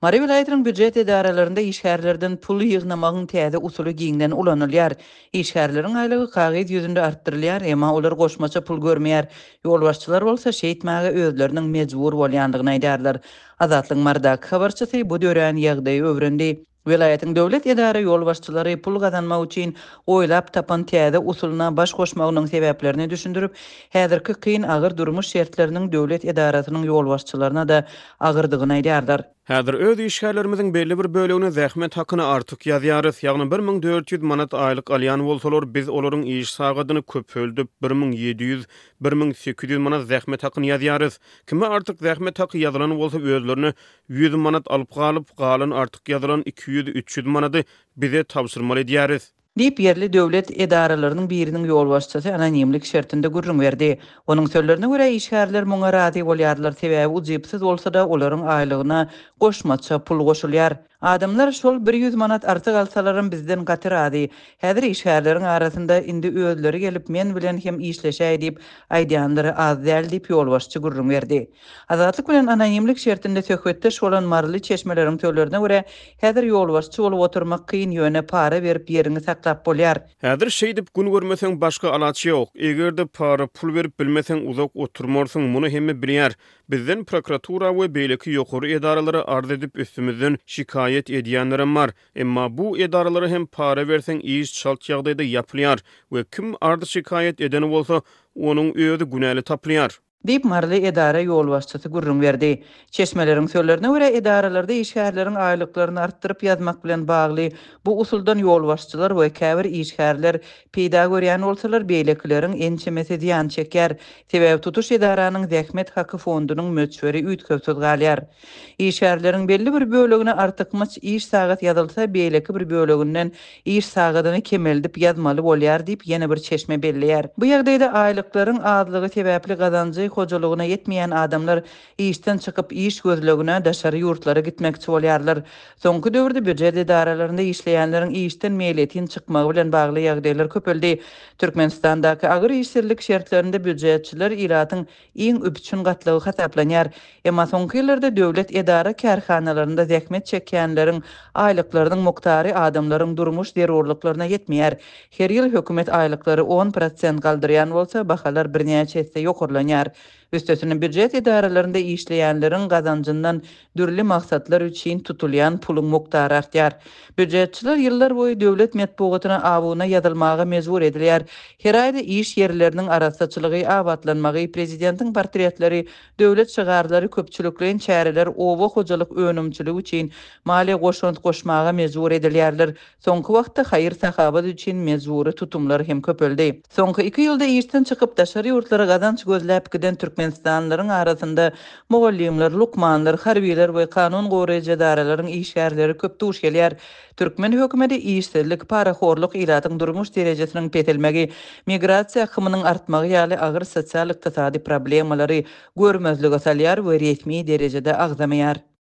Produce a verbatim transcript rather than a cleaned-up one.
Mari vilayetinin büdjet edaralarında işgärlerden pul yığnamagın täze usuly giňden ulanylýar. İşgärlerin aýlygy kagyz ýüzünde artdyrylýar, emma olar goşmaça pul görmeýär. Ýolbaşçylar bolsa şeýitmäge özleriniň mejbur bolýandygyny aýdarlar. Azatlyk Mardak habarçysy bu dören ýagdaýy öwrendi. Vilayetin döwlet edara ýolbaşçylary pul gazanmak üçin oýlap tapan täze usuluna baş goşmagynyň sebäplerini düşündirip, häzirki kyn agyr durmuş şertleriniň döwlet edarasynyň ýolbaşçylaryna da agyrdygyny aýdarlar. Häzir öz işgärlerimiziň belli bir bölegine zähmet hakyny artyk ýazýarys. Ýagny bir miň dört ýüz manat aýlyk alýan bolsalar, biz olaryň iş sagadyny köpöldüp bir miň ýedi ýüz bir miň sekiz ýüz manat zähmet hakyny ýazýarys. Kime artyk zähmet haky ýazylan bolsa özlerini yüz manat alyp galyp, galan artyk ýazylan iki ýüz üç ýüz manaty bize tapşyrmaly edýäris. Dip yerli döwlet edaralarının birinin ýolbaşçysy anonimlik şertinde gurrun berdi. Onun sözlerine göre işgärler muňa razy bolýarlar, sebäbi ujypsyz bolsa da olaryň aýlygyna goşmaça pul goşulýar. Adamlar şol bir yüz manat artyk alsalarym bizden gaty razy. Häzir işgärleriň arasynda indi özleri gelip men bilen hem işleşäý diýip aýdýanlary az däl diýip ýolbaşçy gurrun berdi. Azatlyk bilen anonimlik şertinde söhbetde şolan marly çeşmeleriň sözlerine göre häzir ýolbaşçy bolup oturmak kyn ýöne para berip ýerini saklap bolýar. Häzir şeý diýip gün görmeseň başga alaçy ýok. Egerde para pul berip bilmeseň uzak oturmarsyň, muny hemme bilýär. Bizden prokuratura we beýleki ýokary edaralary arz edip üstümizden şikayet edýänlerim bar. Emma bu edaralary hem para berseň iş çalt ýagdaýda ýapylýar we kim ardy şikayet edeni bolsa onuň özi günäli tapylýar. Dip marly edara ýolbaşçysy gurrun berdi. Çeşmeleriň sözlerine göre edaralarda işgärleriň aýlyklaryny artdyryp ýazmak bilen bagly bu usuldan ýolbaşçylar we käbir işgärler peýda görýän bolsalar beýleklerin ençemesi ziýan çeker. Sebäbi tutuş edaranyň zähmet haky fondunyň möçberi üýtgepsiz galýar. İşgärleriň belli bir bölegine artykmyç iş sagat ýazylsa, beýleki bir böleginden iş sagadyny kemeldip ýazmaly bolýar diýip ýene bir çeşme belleýär. Bu ýagdaýda aýlyklaryň azlygy sebäpli gazanjy hojalygyna yetmeýän adamlar işden çykyp iş gözlegine daşary ýurtlara gitmekçi bolýarlar. Soňky döwürde büdjet edaralarynda işleýänleriň işden meýletin çykmagy bilen bagly ýagdaýlar köpeldi. Türkmenistandaky agyr işsizlik şertlerinde büdjetçiler iratyň iň üpçün gatlygy hasaplanýar. Emma soňky ýyllarda döwlet edara kärhanalarynda zähmet çekýänleriň aýlyklarynyň muktary adamlaryň durmuş zerurlyklaryna yetmeýär. Her ýyl hökümet aýlyklary on prosent galdyrýan bolsa, bahalar birnäçe hisse ýokurlanýar. Üstesine büdjet edaralarynda işleýänleriň gazanjyndan dürli maksatlar üçin tutulýan pulun muktary artýar. Büdjetçiler ýyllar boýy döwlet medpugatyna abuuna ýazylmaga mejbur edilýär. Her aýda iş yerleriniň arasaçylygy, abatlanmagy, prezidentiň portretleri, döwlet şygarlary köpçüliklerin çäreler owa hojalyk önümçiligi üçin maliýe goşunt goşmaga mejbur edilýärler. Soňky wagtda haýyr sahabat üçin mejbury tutumlar hem köpeldi. Soňky iki ýylda işden çykyp daşary ýurtlara gazanç gözläp giden Türkmenistanlaryň arasynda mogollimler, lukmanlar, harbiler we kanun goraýjy edaralaryň işgärleri köp duş gelýär. Türkmen hökümeti işsizlik, paraxorluk ilatyň durmuş derejesiniň petelmegi, migrasiýa akymynyň artmagy ýaly agyr sosial ykdysady problemalary görmezlige salýar we resmi derejede agzamaýar.